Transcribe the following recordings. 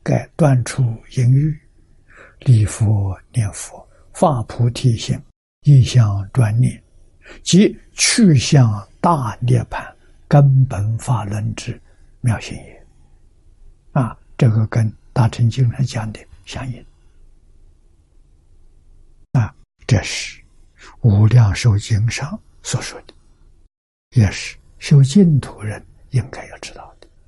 该断除淫欲，礼佛念佛，发菩提心，一向专念，即去向大涅槃根本法轮之妙行也。这个跟大乘经上讲的相应。这是无量寿经上所说的，也是修净土人应该要知道的。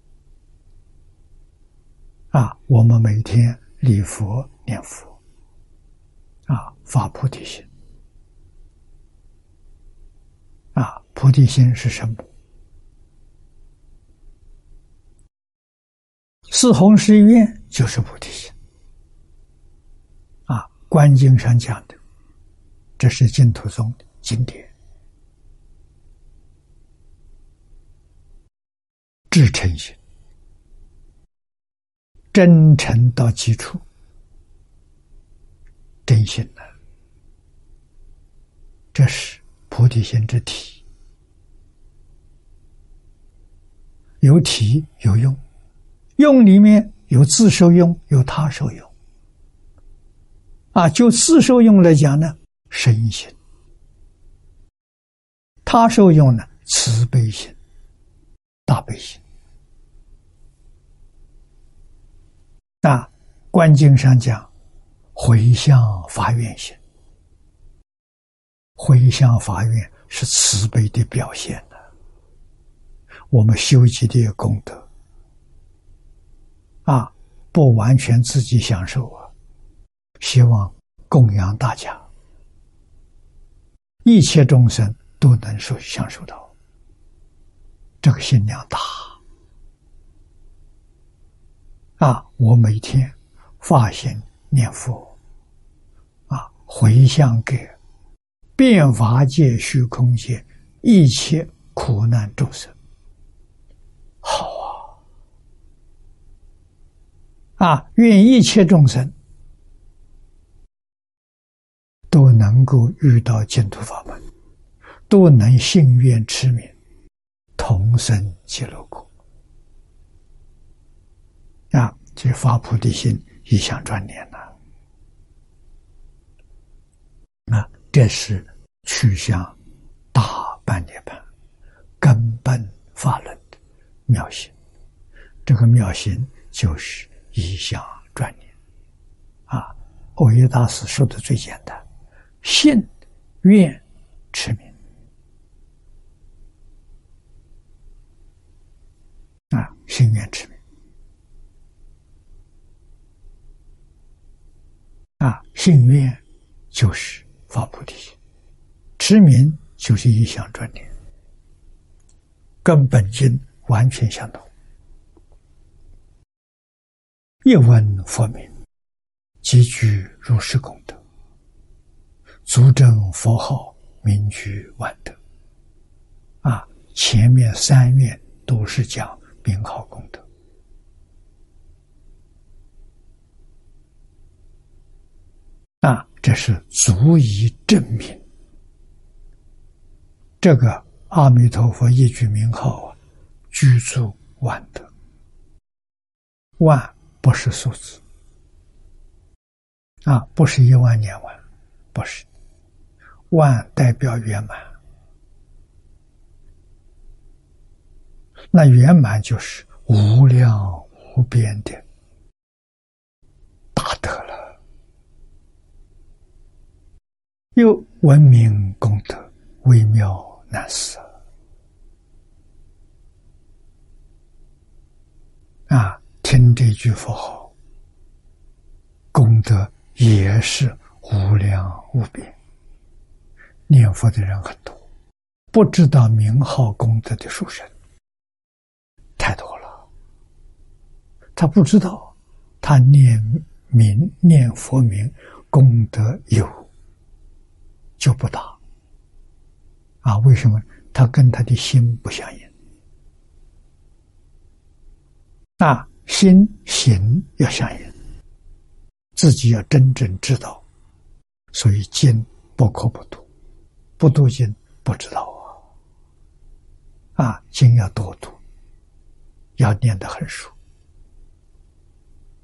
我们每天礼佛念佛，发菩提心。菩提心是什么？四弘誓愿就是菩提心。观经上讲的，这是净土宗的经典。至诚心，真诚到基础，真心呢，这是菩提心之体。有体有用，用里面有自受用，有他受用。就自受用来讲呢，身心；他受用呢，慈悲心、大悲心。观经上讲，回向发愿心，回向发愿是慈悲的表现呢。我们修集的功德，不完全自己享受希望供养大家，一切众生都能享受到，这个心量大。我每天发心念佛，回向给遍法界虚空界一切苦难众生，好愿一切众生都能够遇到净土法门，都能信愿持名，同生极乐国。这发菩提心，一向专念这是去向大般涅槃根本法轮的妙行。这个妙行就是一向专念。耦约大师说的最简单，信愿持名。信愿持名。信愿就是发菩提心，持名就是一向专念，跟本经完全相同。一闻佛名，即具如是功德，足证佛号，名具万德。前面三愿都是讲名号功德。这是足以证明这个阿弥陀佛一句名号具足万德。万不是数字不是1万年万，不是，万代表圆满。那圆满就是无量无边的大德了。又闻名功德，微妙难思听这句佛号，功德也是无量无边。念佛的人很多，不知道名号功德的殊胜太多了。他不知道，他念佛名功德有就不大为什么？他跟他的心不相应。心行要相应，自己要真正知道。所以经不可不读，不读经不知道经要多读，要念得很熟。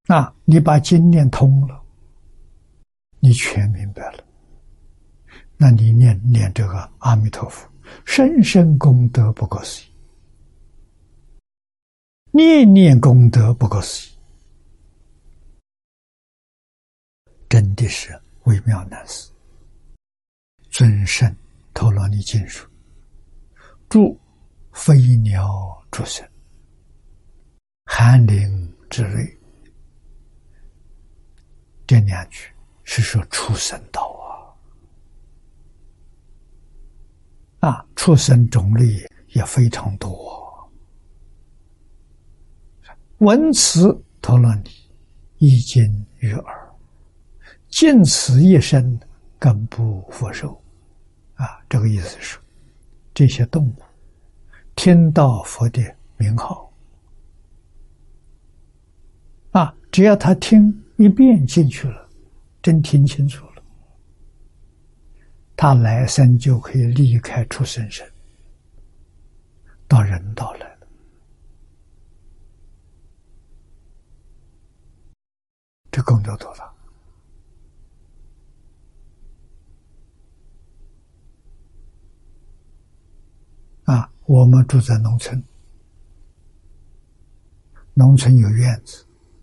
你把经念通了，你全明白了，那你念这个阿弥陀佛，深深功德不可思议，念念功德不可思议，真的是微妙难思。尊胜陀罗尼经说：诸飞鸟诸生，寒林之类。这两句是说畜生道畜生种类也非常多。闻此陀罗尼，一经于耳，尽此一生，更不复受。这个意思是，这些动物听到佛的名号，只要他听一遍进去了，真听清楚了，他来生就可以离开畜生身，到人道来了。这功德多大！我们住在农村，农村有院子，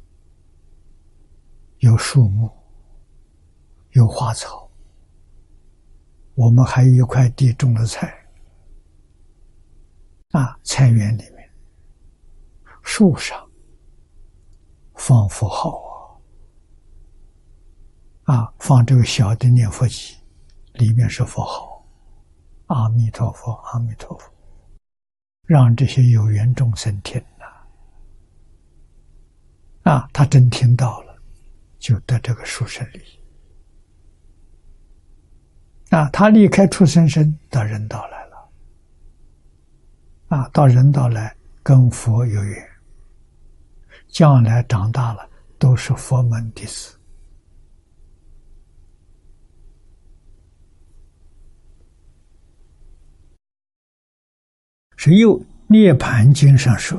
有树木，有花草，我们还有一块地种了菜。菜园里面，树上放佛号放这个小的念佛机，里面是佛号，阿弥陀佛，阿弥陀佛，让这些有缘众生听他真听到了，就得这个殊胜利益。他离开畜生身到人道来了，到人道来跟佛有缘，将来长大了都是佛门弟子。是又涅盘经上说，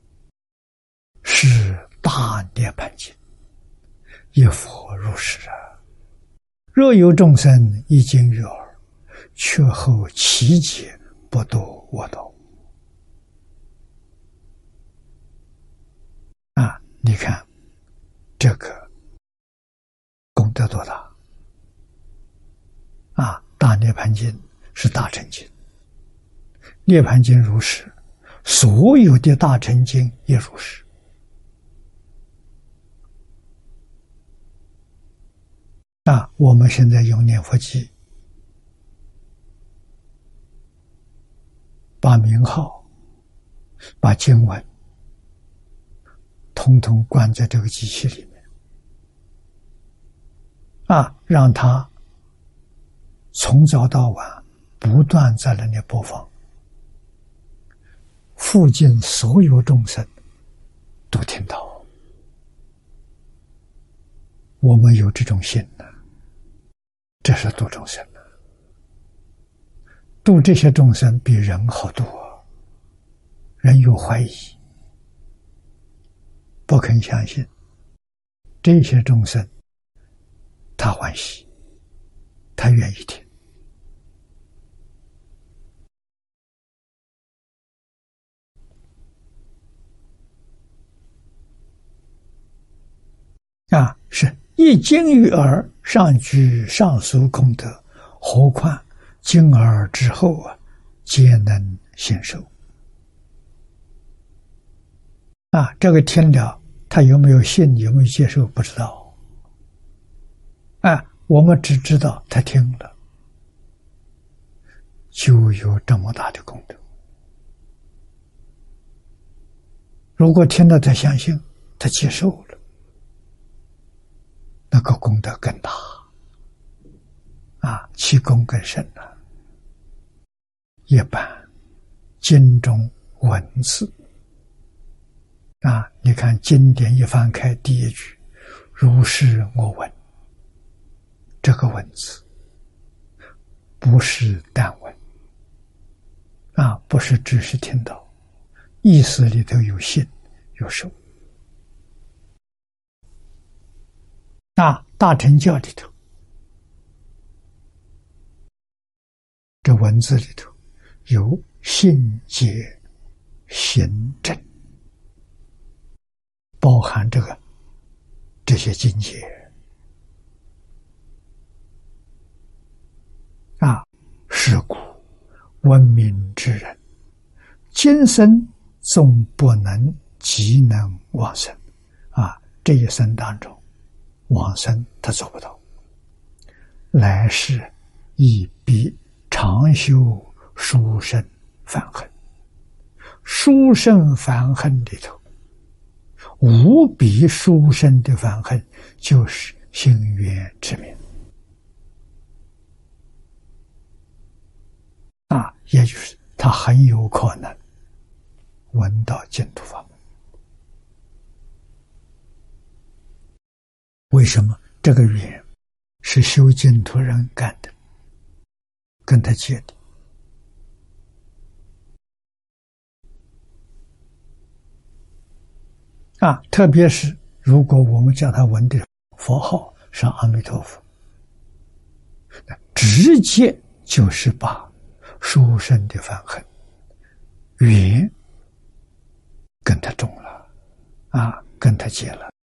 是大涅盘经，一佛如是若有众生一经于耳，却后其解不堕我道。你看这个功德多大大涅盘经是大乘经，涅盘经如是，所有的大乘经也如是。我们现在用念佛机，把名号、把经文统统关在这个机器里面让它从早到晚不断在那里播放，附近所有众生都听到。我们有这种心这是度众生度这些众生比人好度人有怀疑，不肯相信，这些众生他欢喜，他愿意听。是一经于耳，上具上俗功德，何况经耳之后皆能信受。这个听了，他有没有信，有没有接受，不知道。我们只知道他听了，就有这么大的功德。如果听了他相信，他接受了，那个功德更大其功更深了。一般经中文字你看经典一翻开，第一句如是我闻，这个文字不是单闻不是只是听到，意思里头有信有受。 大乘教里头，这文字里头有信解行证，包含这些境界啊。是故闻名之人，今生纵不能即能往生啊，这一生当中往生他做不到，来世亦必常修殊胜梵行。殊胜梵行里头，无比殊胜的梵行就是心愿之名啊，也就是他很有可能闻到净土法门。为什么这个缘是修净土人干的，跟他结的啊？特别是如果我们叫他闻的佛号是阿弥陀佛，直接就是把殊胜的梵行缘跟他中了啊，跟他结了。